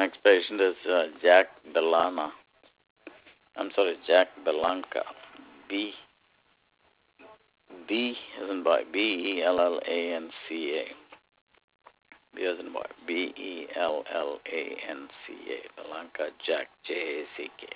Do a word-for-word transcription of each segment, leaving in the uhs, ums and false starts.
Next patient is uh, Jack Bellana. I'm sorry, Jack Bellanca. B B as in boy. B E L L A N C A. B as in boy. B E L L A N C A. Bellanca Jack. J A C K.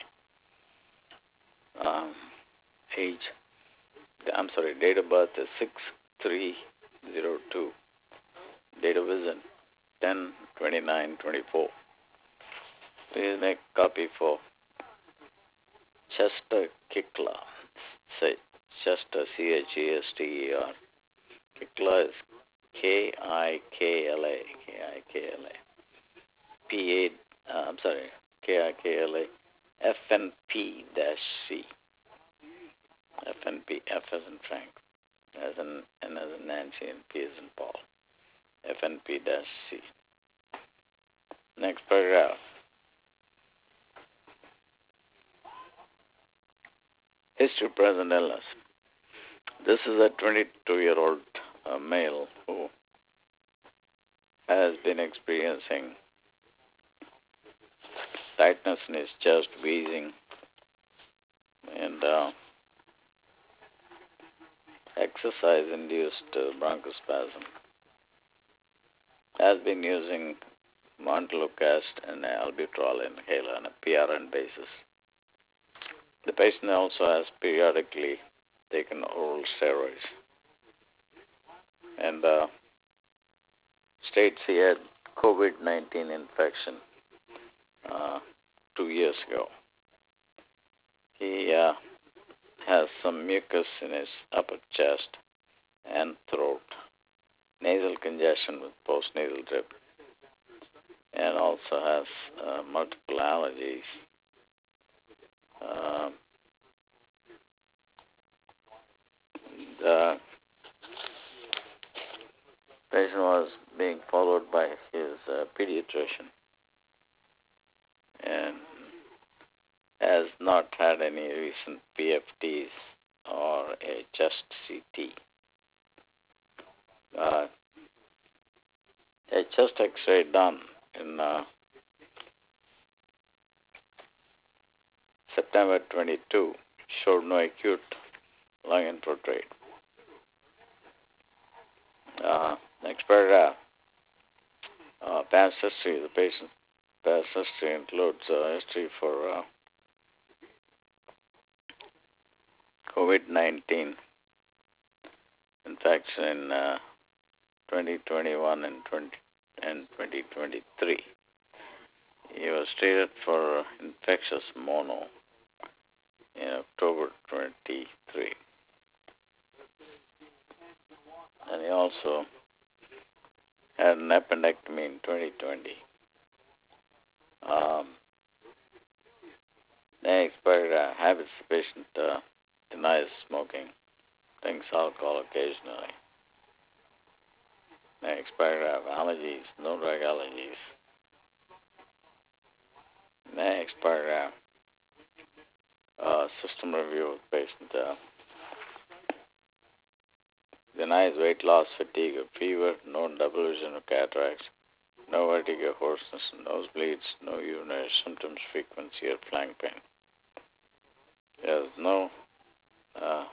Um, age. I'm sorry. Date of birth is six three zero two. Date of visit ten twenty-nine twenty-four. Please make copy for Chester Kickler. Say Chester, C H E S T E R. Kickler is K I K L A. K I K L A. P A, uh, I'm sorry, K I K L A. F N P dash C. F N P, F as in Frank. As in N as in Nancy and P as in Paul. F N P dash C. Next paragraph. History of present illness. This is a twenty-two-year-old uh, male who has been experiencing tightness in his chest, wheezing, and uh, exercise-induced uh, bronchospasm. Has been using Montelukast and albuterol inhaler on a P R N basis. The patient also has periodically taken oral steroids and uh, states he had COVID nineteen infection uh, two years ago. He uh, has some mucus in his upper chest and throat, nasal congestion with postnasal drip, and also has uh, multiple allergies. Uh, the patient was being followed by his uh, pediatrician and has not had any recent P F Ts or a chest C T. Uh, a chest X-ray done in uh, September twenty-second showed no acute lung infiltrate. Uh, next paragraph. Uh, past history. The patient's past history includes uh, history for uh, COVID nineteen infection in uh, twenty twenty-one and twenty and twenty twenty-three. He was treated for infectious mono in October twenty-three. And he also had an appendectomy in twenty twenty. Um, next paragraph. Habits. The patient uh, denies smoking, drinks alcohol occasionally. Next paragraph. Allergies. No drug allergies. Next paragraph. Uh, system review of the patient. Uh, denies weight loss, fatigue, or fever, no double vision or cataracts, no vertigo, hoarseness, nosebleeds, no urinary symptoms, frequency, or flank pain. There's no uh,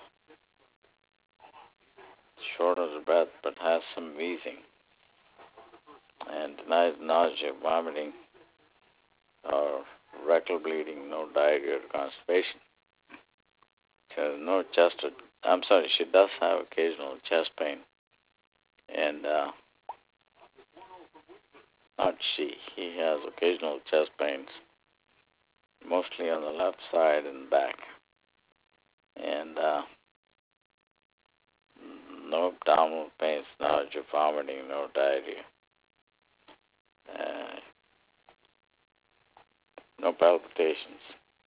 shortness of breath, but has some wheezing, and denies nausea, vomiting, or rectal bleeding, no diarrhea or constipation. She has no chest. Or, I'm sorry, she does have occasional chest pain, and uh, not she. He has occasional chest pains, mostly on the left side and back, and uh, no abdominal pains, nausea, vomiting, no diarrhea. Uh, no palpitations.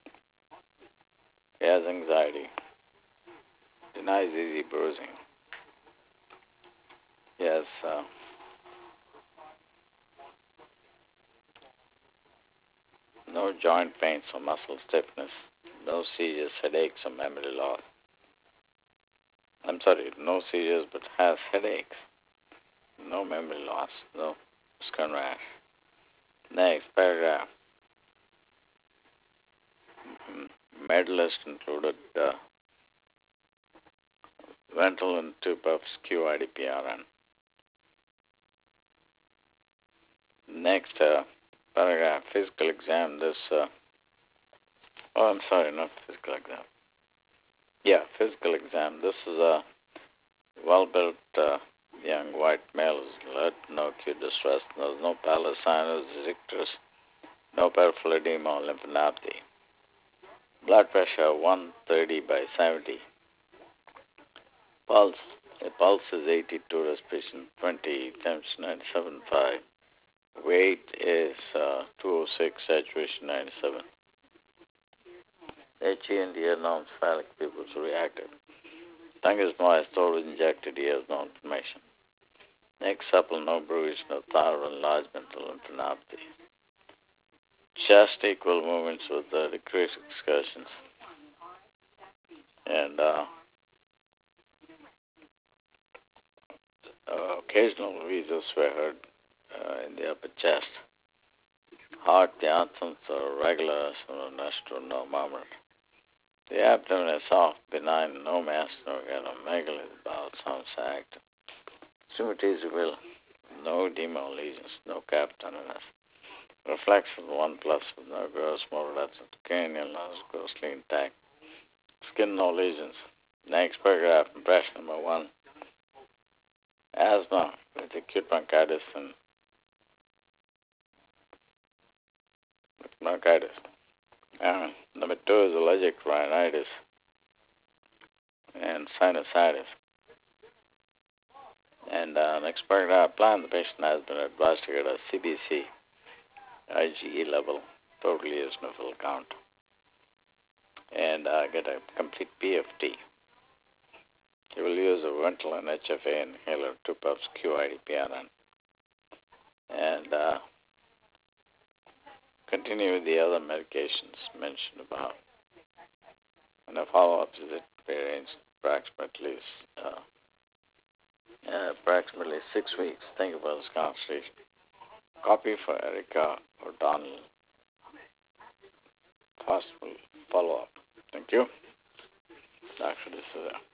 He has anxiety. Denies easy bruising. He has uh, no joint pains or muscle stiffness. No seizures, headaches, or memory loss. I'm sorry, no seizures, but has headaches. No memory loss. No skin rash. Next paragraph. Medalist included uh, Ventolin, two puffs, Q I D P R N. Next uh, paragraph, physical exam. This, uh, oh, I'm sorry, not physical exam. Yeah, physical exam. This is a well-built uh, young white male, alert, no acute distress, there's no pallor, sinus, icterus, no peripheral edema or lymphadenopathy. Blood pressure one thirty by seventy. Pulse, the pulse is eighty-two, respiration twenty, temperature ninety-seven point five. Weight is uh, two oh six, saturation ninety-seven. H E and ear non-cephalic pupils reactive. Tongue is moist, always injected, ears no inflammation. Neck supple, no bruise, no thyroid enlargement or lymphadenopathy. Chest equal movements with uh, decreased excursions. And uh, uh, occasional wheezes were heard uh, in the upper chest. Heart, the absence of regular nostril, no murmur. The abdomen is soft, benign, no mass, no megalomegaly, the bowel sounds active. Extremities will, no edema or lesions, no capitanomas. Reflection one plus with no gross motor, that's the cranial nose, grossly intact. Skin, no lesions. Next paragraph, impression number one. Asthma with acute bronchitis and bronchitis. Uh, number two is allergic rhinitis and sinusitis. And uh, next paragraph, plan the patient has been advised to get a C B C, IgE level, total eosinophil count, and uh, get a complete P F T. You will use a Ventolin H F A inhaler, two puffs, Q I D P R N, and uh, continue with the other medications mentioned above. And a follow-up visit be arranged approximately uh, uh, approximately six weeks. Think about this conversation. Copy for Erica or Donald. Possible follow-up. Thank you. Doctor D'Souza.